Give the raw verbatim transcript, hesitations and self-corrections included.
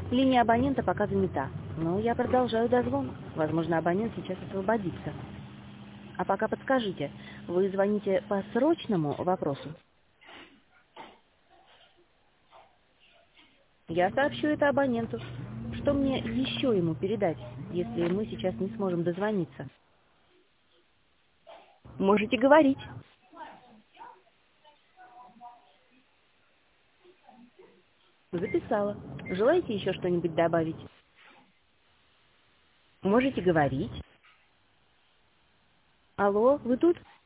Линия абонента пока занята, но я продолжаю дозвон. Возможно, абонент сейчас освободится. А пока подскажите, вы звоните по срочному вопросу? Я сообщу это абоненту. Что мне еще ему передать, если мы сейчас не сможем дозвониться? Можете говорить. Записала. Желаете еще что-нибудь добавить? Можете говорить. Алло, вы тут?